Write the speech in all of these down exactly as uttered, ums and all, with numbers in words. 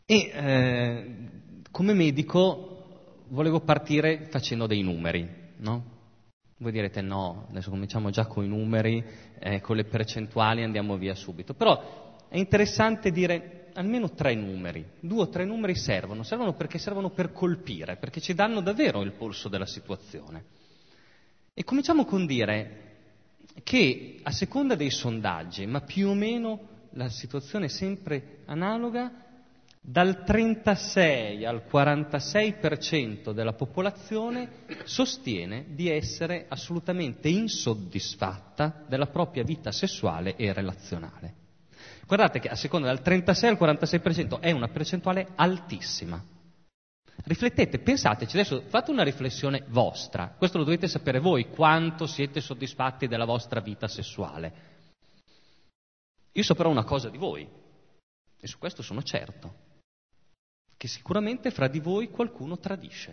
E eh, come medico volevo partire facendo dei numeri, no? Voi direte no, adesso cominciamo già con i numeri, eh, con le percentuali andiamo via subito. Però è interessante dire almeno tre numeri, due o tre numeri servono, servono perché servono per colpire, perché ci danno davvero il polso della situazione. E cominciamo con dire che a seconda dei sondaggi, ma più o meno la situazione è sempre analoga, dal trentasei al quarantasei per cento della popolazione sostiene di essere assolutamente insoddisfatta della propria vita sessuale e relazionale. Guardate che a seconda dal trentasei al quarantasei per cento è una percentuale altissima. Riflettete, pensateci, adesso fate una riflessione vostra, questo lo dovete sapere voi, quanto siete soddisfatti della vostra vita sessuale. Io so però una cosa di voi, e su questo sono certo, che sicuramente fra di voi qualcuno tradisce.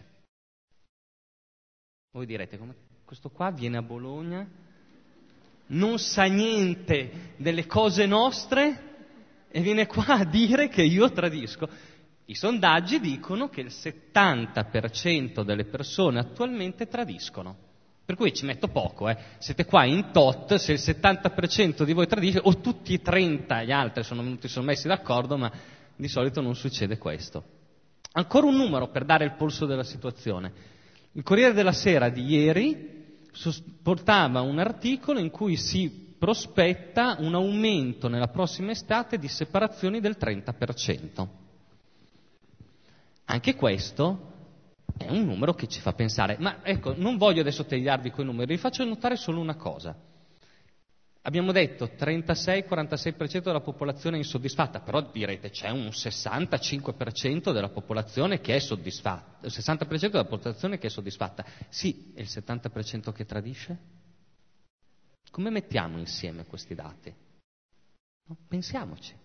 Voi direte, come questo qua viene a Bologna, non sa niente delle cose nostre e viene qua a dire che io tradisco. I sondaggi dicono che il settanta per cento delle persone attualmente tradiscono. Per cui ci metto poco, eh. Siete qua in tot, se il settanta per cento di voi tradisce, o tutti i trenta gli altri sono venuti, sono messi d'accordo, ma di solito non succede questo. Ancora un numero per dare il polso della situazione. Il Corriere della Sera di ieri portava un articolo in cui si prospetta un aumento nella prossima estate di separazioni del trenta per cento. Anche questo è un numero che ci fa pensare. Ma ecco, non voglio adesso tagliarvi quei numeri, vi faccio notare solo una cosa. Abbiamo detto trentasei quarantasei per cento della popolazione è insoddisfatta, però direte c'è un sessantacinque per cento della popolazione che è soddisfatta, il sessanta per cento della popolazione che è soddisfatta. Sì, e il settanta per cento che tradisce? Come mettiamo insieme questi dati? No? Pensiamoci.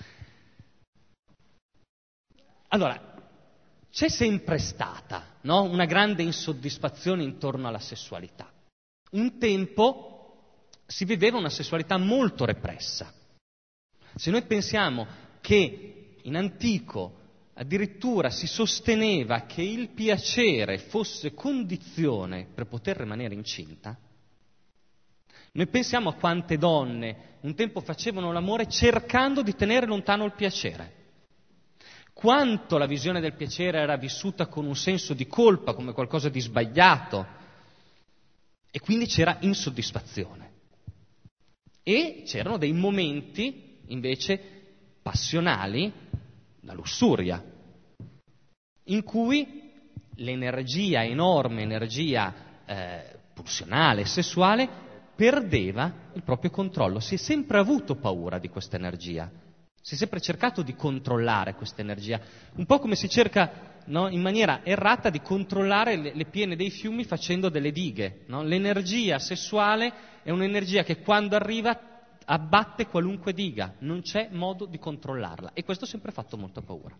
Allora, c'è sempre stata, no? Una grande insoddisfazione intorno alla sessualità. Un tempo si viveva una sessualità molto repressa. Se noi pensiamo che in antico addirittura si sosteneva che il piacere fosse condizione per poter rimanere incinta, noi pensiamo a quante donne un tempo facevano l'amore cercando di tenere lontano il piacere. Quanto la visione del piacere era vissuta con un senso di colpa, come qualcosa di sbagliato, e quindi c'era insoddisfazione. E c'erano dei momenti, invece, passionali, la lussuria, in cui l'energia, enorme energia eh, pulsionale, sessuale, perdeva il proprio controllo. Si è sempre avuto paura di questa energia, si è sempre cercato di controllare questa energia, un po' come si cerca, no, in maniera errata di controllare le, le piene dei fiumi facendo delle dighe. No? L'energia sessuale è un'energia che quando arriva abbatte qualunque diga, non c'è modo di controllarla, e questo ha sempre fatto molta paura.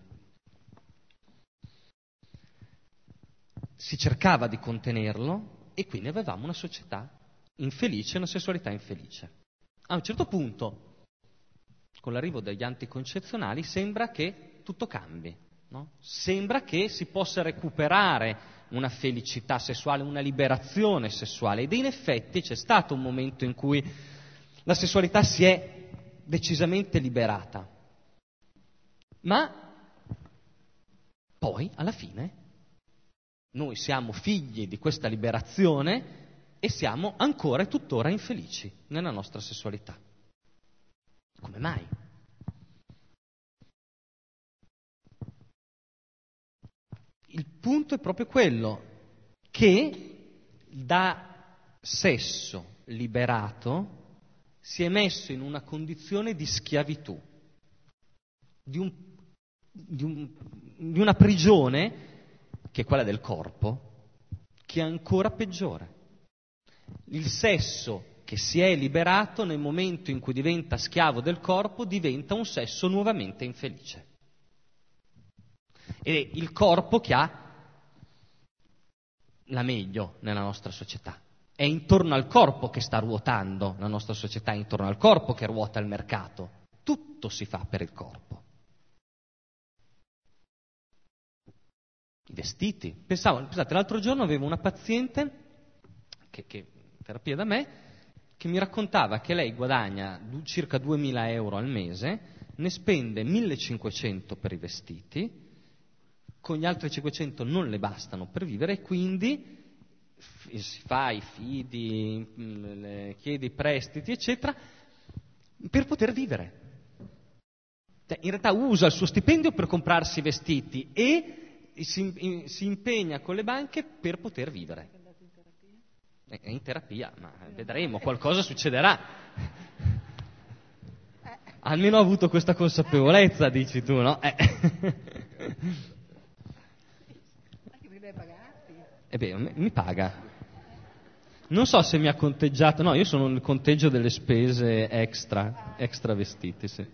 Si cercava di contenerlo e quindi avevamo una società infelice, una sessualità infelice. A un certo punto, con l'arrivo degli anticoncezionali, sembra che tutto cambi, no? Sembra che si possa recuperare una felicità sessuale, una liberazione sessuale, ed in effetti c'è stato un momento in cui la sessualità si è decisamente liberata. Ma poi, alla fine, noi siamo figli di questa liberazione e siamo ancora e tuttora infelici nella nostra sessualità. Come mai? Il punto è proprio quello che da sesso liberato si è messo in una condizione di schiavitù, di, un, di, un, di una prigione che è quella del corpo, che è ancora peggiore. Il sesso che si è liberato, nel momento in cui diventa schiavo del corpo, diventa un sesso nuovamente infelice. Ed è il corpo che ha la meglio nella nostra società. È intorno al corpo che sta ruotando la nostra società, è intorno al corpo che ruota il mercato. Tutto si fa per il corpo. i vestiti. Pensavo, pensate, l'altro giorno avevo una paziente, che, che terapia da me, che mi raccontava che lei guadagna circa duemila euro al mese, ne spende millecinquecento per i vestiti, con gli altri cinquecento non le bastano per vivere, e quindi si fa i fidi, le chiede i prestiti, eccetera, per poter vivere. Cioè, in realtà usa il suo stipendio per comprarsi i vestiti e si, si impegna con le banche per poter vivere. È in terapia, ma vedremo, qualcosa succederà. Almeno ha avuto questa consapevolezza, dici tu, no? Eh. E beh, mi paga. Non so se mi ha conteggiato, no, io sono nel conteggio delle spese extra, extra vestiti, sì.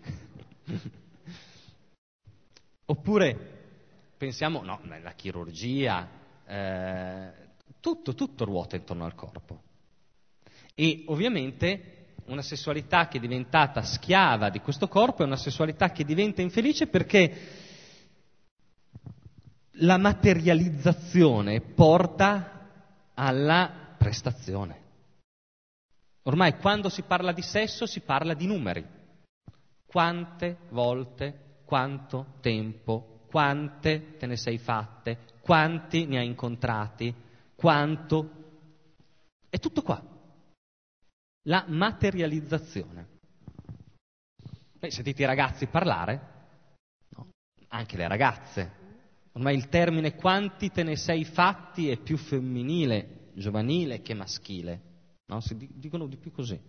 Oppure pensiamo, no, la chirurgia, eh, tutto, tutto ruota intorno al corpo. E ovviamente una sessualità che è diventata schiava di questo corpo è una sessualità che diventa infelice, perché la materializzazione porta alla prestazione. Ormai quando si parla di sesso si parla di numeri. Quante volte, quanto tempo, quante te ne sei fatte, quanti ne hai incontrati, quanto. È tutto qua. La materializzazione. Beh, sentite i ragazzi parlare? No. Anche le ragazze. Ormai il termine quanti te ne sei fatti è più femminile, giovanile che maschile, no? Si dicono di più così.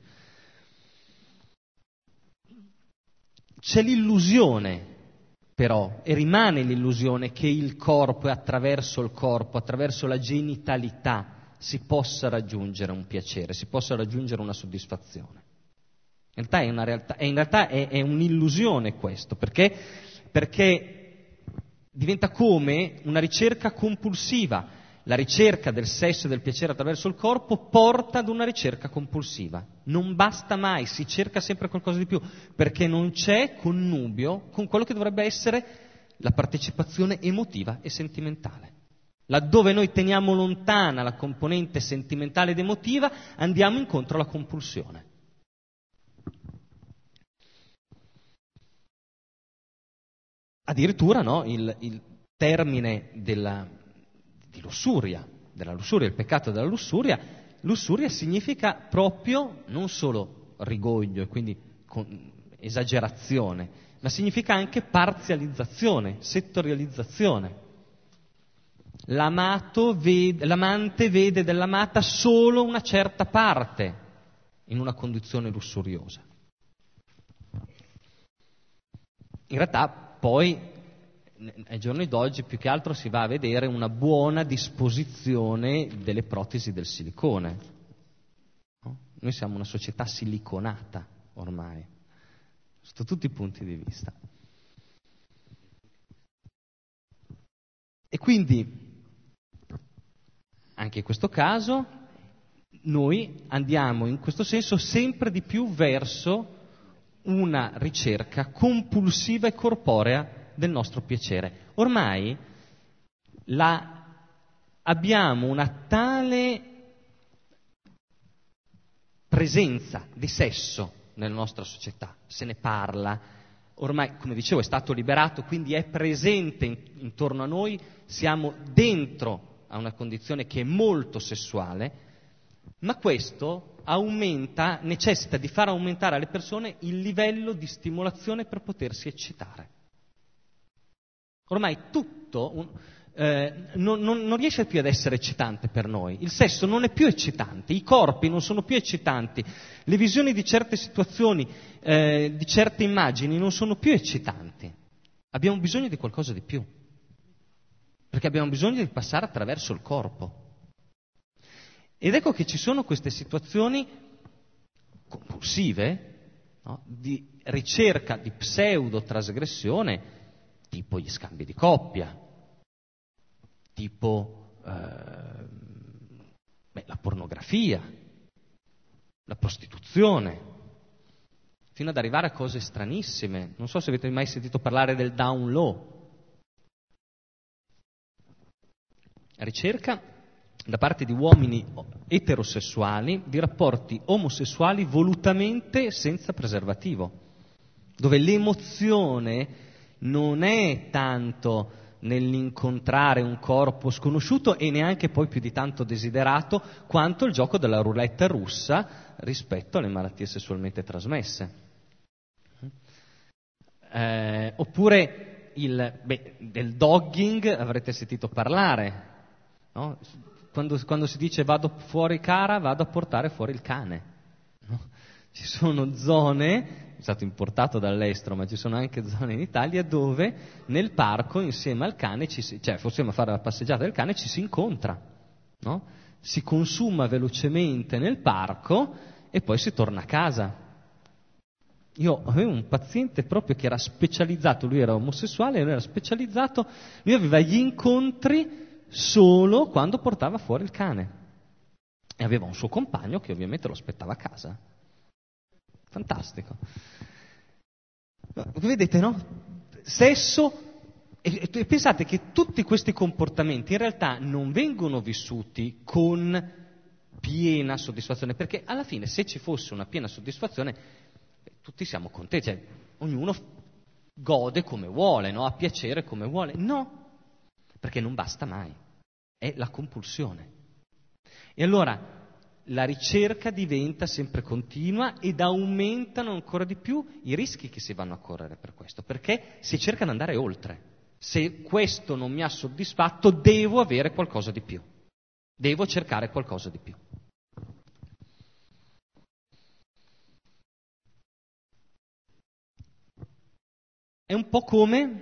C'è l'illusione, però, e rimane l'illusione che il corpo e attraverso il corpo, attraverso la genitalità, si possa raggiungere un piacere, si possa raggiungere una soddisfazione. In realtà è, una realtà, in realtà è, è un'illusione questo, perché, perché diventa come una ricerca compulsiva. La ricerca del sesso e del piacere attraverso il corpo porta ad una ricerca compulsiva. Non basta mai, si cerca sempre qualcosa di più, perché non c'è connubio con quello che dovrebbe essere la partecipazione emotiva e sentimentale. Laddove noi teniamo lontana la componente sentimentale ed emotiva, andiamo incontro alla compulsione. Addirittura, no, il, il termine della, di lussuria, della lussuria, il peccato della lussuria, lussuria significa proprio non solo rigoglio e quindi con, esagerazione, ma significa anche parzializzazione, settorializzazione. L'amato vede, l'amante vede dell'amata solo una certa parte in una condizione lussuriosa. In realtà poi, ai giorni d'oggi, più che altro si va a vedere una buona disposizione delle protesi del silicone. No? Noi siamo una società siliconata ormai, sotto tutti i punti di vista. E quindi, anche in questo caso, noi andiamo in questo senso sempre di più verso una ricerca compulsiva e corporea del nostro piacere. Ormai la, abbiamo una tale presenza di sesso nella nostra società, se ne parla, ormai, come dicevo, è stato liberato, quindi è presente in, intorno a noi, siamo dentro a una condizione che è molto sessuale, ma questo aumenta, necessita di far aumentare alle persone il livello di stimolazione per potersi eccitare. Ormai tutto un, eh, non, non, non riesce più ad essere eccitante per noi. Il sesso non è più eccitante, i corpi non sono più eccitanti, le visioni di certe situazioni, eh, di certe immagini non sono più eccitanti. Abbiamo bisogno di qualcosa di più, perché abbiamo bisogno di passare attraverso il corpo. Ed ecco che ci sono queste situazioni compulsive, no? Di ricerca di pseudo-trasgressione, tipo gli scambi di coppia, tipo eh, beh, la pornografia, la prostituzione, fino ad arrivare a cose stranissime. Non so se avete mai sentito parlare del down low. ricerca da parte di uomini eterosessuali di rapporti omosessuali volutamente senza preservativo, dove l'emozione non è tanto nell'incontrare un corpo sconosciuto e neanche poi più di tanto desiderato quanto il gioco della roulette russa rispetto alle malattie sessualmente trasmesse. Eh, oppure il, beh, del dogging avrete sentito parlare, no? Quando, quando si dice vado fuori cara, vado a portare fuori il cane, no? Ci sono zone, è stato importato dall'estero, ma ci sono anche zone in Italia dove nel parco insieme al cane, ci si, cioè possiamo fare la passeggiata del cane, ci si incontra, no? Si consuma velocemente nel parco e poi si torna a casa. Io avevo un paziente proprio che era specializzato, lui era omosessuale, lui era specializzato, lui aveva gli incontri solo quando portava fuori il cane e aveva un suo compagno che ovviamente lo aspettava a casa. Fantastico. Vedete, no? Sesso, e, e pensate che tutti questi comportamenti in realtà non vengono vissuti con piena soddisfazione, perché alla fine se ci fosse una piena soddisfazione tutti siamo contenti, cioè, ognuno gode come vuole, no? Ha piacere come vuole. No, perché non basta mai, è la compulsione. E allora la ricerca diventa sempre continua ed aumentano ancora di più i rischi che si vanno a correre per questo, perché si cerca di andare oltre. Se questo non mi ha soddisfatto, devo avere qualcosa di più, devo cercare qualcosa di più. È un po' come,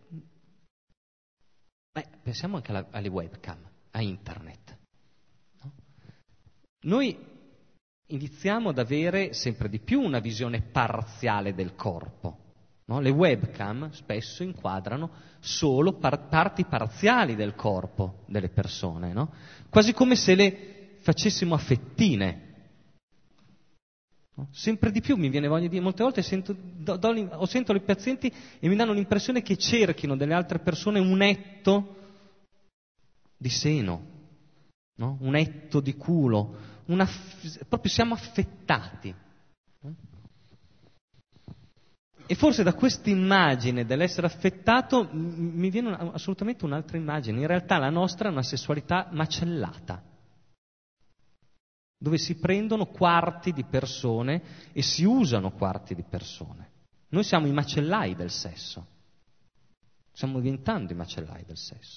beh, pensiamo anche alla, alle webcam, a internet. No? Noi iniziamo ad avere sempre di più una visione parziale del corpo. No? Le webcam spesso inquadrano solo par- parti parziali del corpo delle persone, no? Quasi come se le facessimo a fettine. No? Sempre di più mi viene voglia di, molte volte sento, do, do, o sento i pazienti e mi danno l'impressione che cerchino delle altre persone un etto di seno, no? Un etto di culo, una, proprio siamo affettati. No? E forse da questa immagine dell'essere affettato m- mi viene una, assolutamente un'altra immagine. In realtà la nostra è una sessualità macellata, dove si prendono quarti di persone e si usano quarti di persone. Noi siamo i macellai del sesso. Stiamo diventando i macellai del sesso.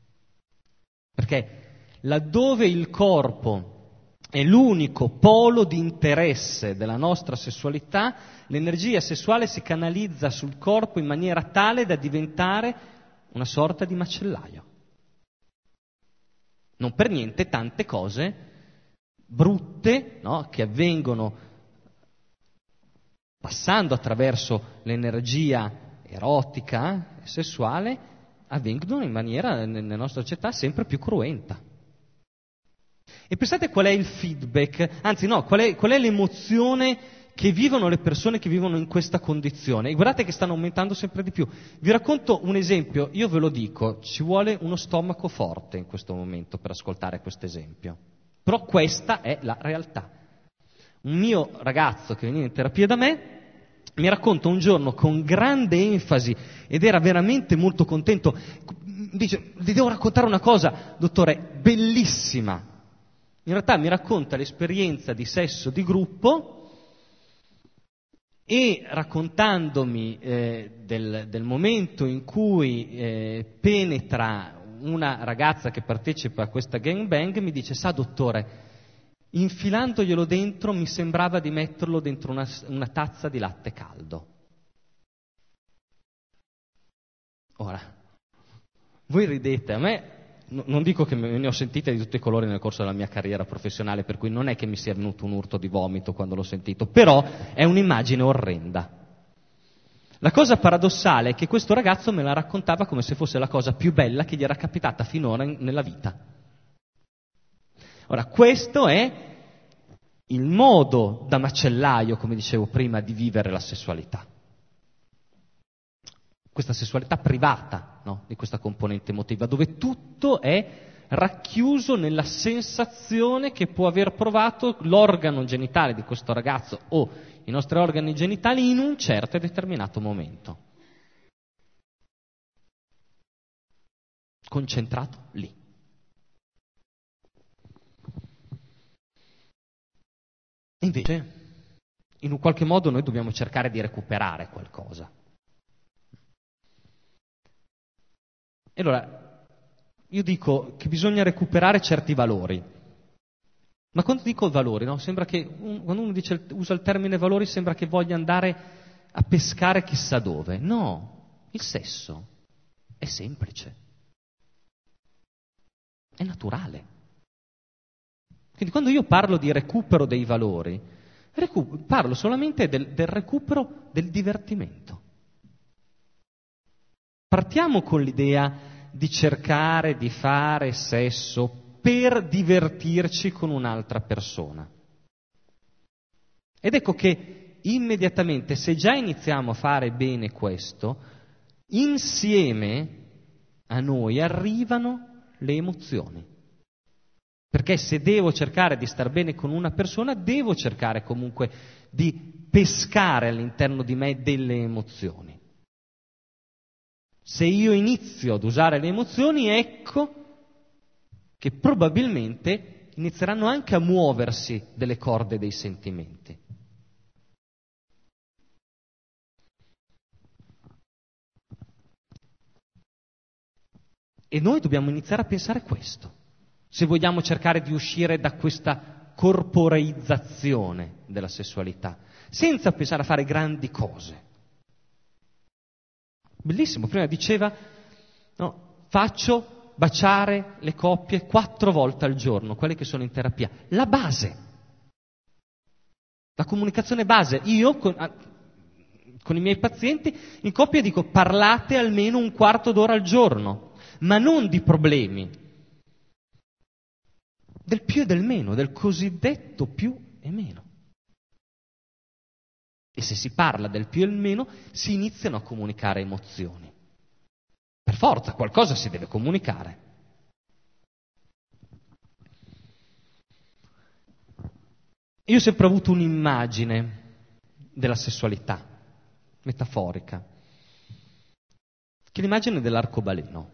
Perché laddove il corpo è l'unico polo di interesse della nostra sessualità, l'energia sessuale si canalizza sul corpo in maniera tale da diventare una sorta di macellaio. Non per niente tante cose brutte, no, che avvengono passando attraverso l'energia erotica e sessuale, avvengono in maniera, nella nostra società, sempre più cruenta. E pensate qual è il feedback, anzi no, qual è, qual è l'emozione che vivono le persone che vivono in questa condizione. E guardate che stanno aumentando sempre di più. Vi racconto un esempio, io ve lo dico, ci vuole uno stomaco forte in questo momento per ascoltare questo esempio. Però questa è la realtà. Un mio ragazzo che veniva in terapia da me mi racconta un giorno con grande enfasi ed era veramente molto contento. Dice, vi devo raccontare una cosa, dottore, bellissima. In realtà mi racconta l'esperienza di sesso di gruppo e raccontandomi eh, del, del momento in cui eh, penetra una ragazza che partecipa a questa gangbang, mi dice, sa dottore, infilandoglielo dentro mi sembrava di metterlo dentro una, una tazza di latte caldo. Ora, voi ridete, a me no, non dico che me ne ho sentite di tutti i colori nel corso della mia carriera professionale, per cui non è che mi sia venuto un urto di vomito quando l'ho sentito, però è un'immagine orrenda. La cosa paradossale è che questo ragazzo me la raccontava come se fosse la cosa più bella che gli era capitata finora in, nella vita. Ora, questo è il modo da macellaio, come dicevo prima, di vivere la sessualità. Questa sessualità privata, no? Di questa componente emotiva, dove tutto è racchiuso nella sensazione che può aver provato l'organo genitale di questo ragazzo o i nostri organi genitali in un certo e determinato momento. Concentrato lì. Invece, in un qualche modo noi dobbiamo cercare di recuperare qualcosa. E allora, io dico che bisogna recuperare certi valori. Ma quando dico valori, no? Sembra che un, quando uno dice, usa il termine valori, sembra che voglia andare a pescare chissà dove. No, il sesso è semplice, è naturale. Quindi quando io parlo di recupero dei valori, recu- parlo solamente del, del recupero del divertimento. Partiamo con l'idea di cercare di fare sesso per divertirci con un'altra persona. Ed ecco che immediatamente, se già iniziamo a fare bene questo, insieme a noi arrivano le emozioni. Perché se devo cercare di star bene con una persona, devo cercare comunque di pescare all'interno di me delle emozioni. Se io inizio ad usare le emozioni, ecco che probabilmente inizieranno anche a muoversi delle corde dei sentimenti. E noi dobbiamo iniziare a pensare questo, se vogliamo cercare di uscire da questa corporeizzazione della sessualità, senza pensare a fare grandi cose. Bellissimo, prima diceva, no, faccio baciare le coppie quattro volte al giorno, quelle che sono in terapia. La base, la comunicazione base. Io con, con i miei pazienti in coppia dico parlate almeno un quarto d'ora al giorno, ma non di problemi. Del più e del meno, del cosiddetto più e meno. E se si parla del più e del meno, si iniziano a comunicare emozioni. Per forza, qualcosa si deve comunicare. Io ho sempre avuto un'immagine della sessualità, metaforica, che è l'immagine dell'arcobaleno.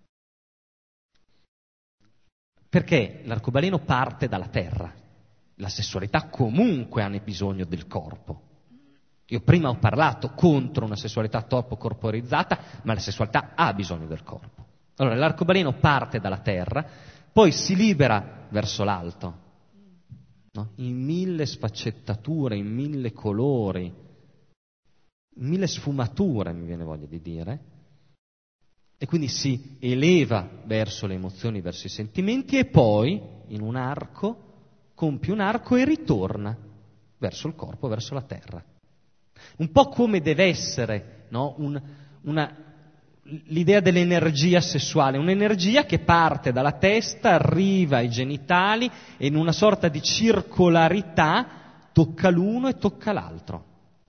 Perché l'arcobaleno parte dalla terra, la sessualità comunque ha bisogno del corpo. Io prima ho parlato contro una sessualità troppo corporizzata, ma la sessualità ha bisogno del corpo. Allora l'arcobaleno parte dalla terra, poi si libera verso l'alto, no? In mille sfaccettature, in mille colori, in mille sfumature, mi viene voglia di dire. E quindi si eleva verso le emozioni, verso i sentimenti e poi, in un arco, compie un arco e ritorna verso il corpo, verso la terra. Un po' come deve essere, no? Un, una, l'idea dell'energia sessuale, un'energia che parte dalla testa, arriva ai genitali e in una sorta di circolarità tocca l'uno e tocca l'altro.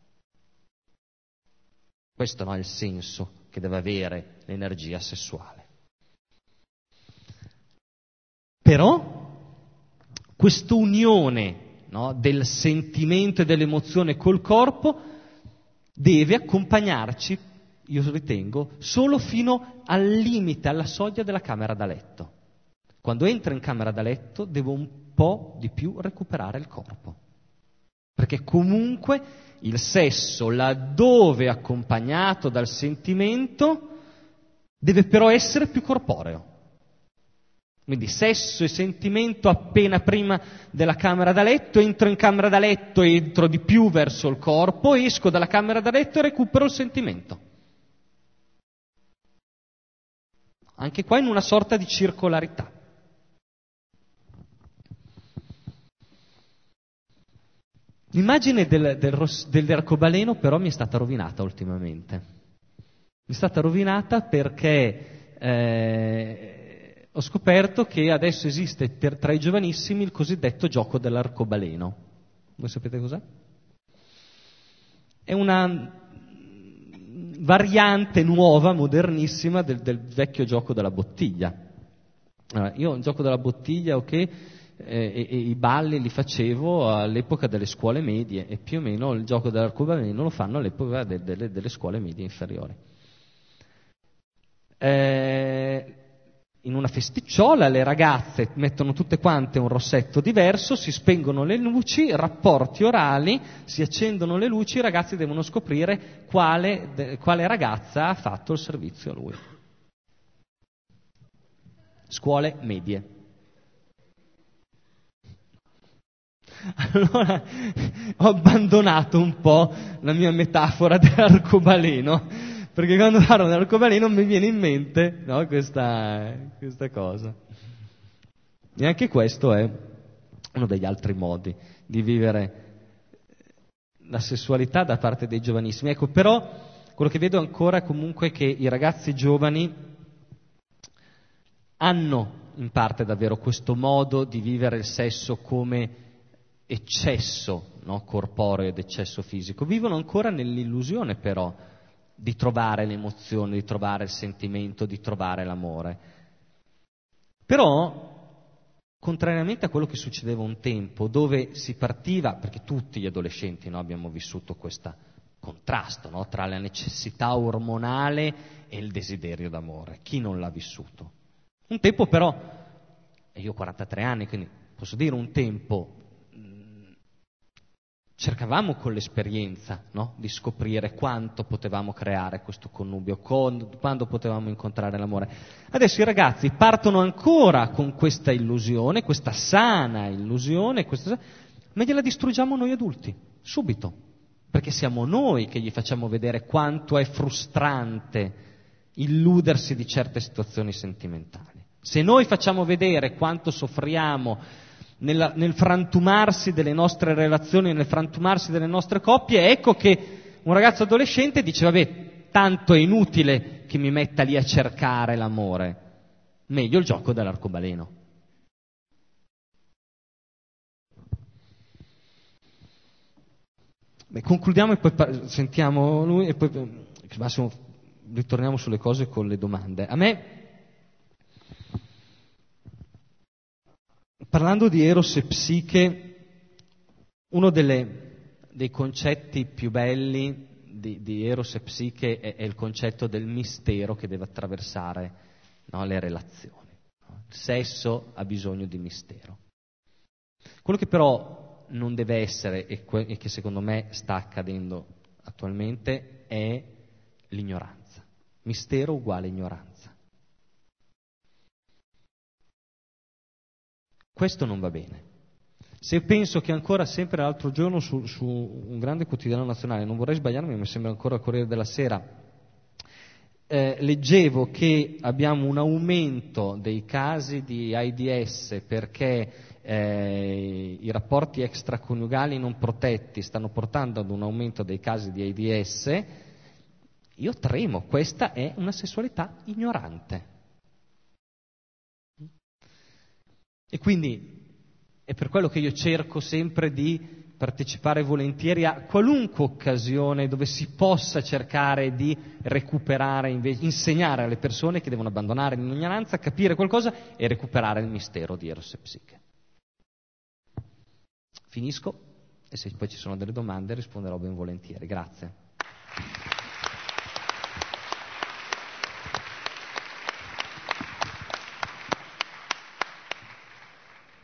Questo no, è il senso che deve avere l'energia sessuale. Però questa unione, no, del sentimento e dell'emozione col corpo deve accompagnarci, io ritengo, solo fino al limite, alla soglia della camera da letto. Quando entro in camera da letto devo un po' di più recuperare il corpo, perché comunque il sesso, laddove accompagnato dal sentimento, deve però essere più corporeo. Quindi sesso e sentimento appena prima della camera da letto, entro in camera da letto, entro di più verso il corpo, esco dalla camera da letto e recupero il sentimento. Anche qua in una sorta di circolarità. L'immagine del, del, dell'arcobaleno però mi è stata rovinata ultimamente. Mi è stata rovinata perché eh, ho scoperto che adesso esiste per, tra i giovanissimi il cosiddetto gioco dell'arcobaleno. Voi sapete cos'è? È una variante nuova, modernissima del, del vecchio gioco della bottiglia. Allora, io il gioco della bottiglia, ok, eh, e, e i balli li facevo all'epoca delle scuole medie e più o meno il gioco dell'arcobaleno lo fanno all'epoca de, de, delle scuole medie inferiori. Eh, in una festicciola le ragazze mettono tutte quante un rossetto diverso, si spengono le luci, rapporti orali, si accendono le luci, i ragazzi devono scoprire quale, de, quale ragazza ha fatto il servizio a lui. Scuole medie. Allora ho abbandonato un po' la mia metafora dell'arcobaleno, perché quando parlo dell'arcobaleno mi viene in mente, no, questa, questa cosa. E anche questo è uno degli altri modi di vivere la sessualità da parte dei giovanissimi. Ecco, però quello che vedo ancora è comunque che i ragazzi giovani hanno in parte davvero questo modo di vivere il sesso come eccesso, no, corporeo ed eccesso fisico. Vivono ancora nell'illusione però di trovare l'emozione, di trovare il sentimento, di trovare l'amore. Però, contrariamente a quello che succedeva un tempo, dove si partiva, perché tutti gli adolescenti, no, abbiamo vissuto questo contrasto, no, tra la necessità ormonale e il desiderio d'amore. Chi non l'ha vissuto? Un tempo però, e io ho quarantatré anni, quindi posso dire un tempo, cercavamo con l'esperienza, no, di scoprire quanto potevamo creare questo connubio, con, quando potevamo incontrare l'amore. Adesso i ragazzi partono ancora con questa illusione, questa sana illusione, questa, ma gliela distruggiamo noi adulti, subito, perché siamo noi che gli facciamo vedere quanto è frustrante illudersi di certe situazioni sentimentali. Se noi facciamo vedere quanto soffriamo nel, nel frantumarsi delle nostre relazioni, nel frantumarsi delle nostre coppie, ecco che un ragazzo adolescente dice: vabbè, tanto è inutile che mi metta lì a cercare l'amore, meglio il gioco dell'arcobaleno. Beh, concludiamo e poi par- sentiamo lui e poi Massimo ritorniamo sulle cose con le domande. A me, parlando di Eros e Psiche, uno delle, dei concetti più belli di, di Eros e Psiche è, è il concetto del mistero che deve attraversare, no, le relazioni. No? Il sesso ha bisogno di mistero. Quello che però non deve essere, e, que- e che secondo me sta accadendo attualmente, è l'ignoranza. Mistero uguale ignoranza. Questo non va bene. Se penso che ancora sempre l'altro giorno su, su un grande quotidiano nazionale, non vorrei sbagliarmi, mi sembra ancora Corriere della Sera, eh, leggevo che abbiamo un aumento dei casi di AIDS perché eh, i rapporti extraconiugali non protetti stanno portando ad un aumento dei casi di AIDS. Io tremo, questa è una sessualità ignorante. E quindi è per quello che io cerco sempre di partecipare volentieri a qualunque occasione dove si possa cercare di recuperare, invece, insegnare alle persone che devono abbandonare l'ignoranza, capire qualcosa e recuperare il mistero di Eros e Psiche. Finisco e se poi ci sono delle domande risponderò ben volentieri. Grazie.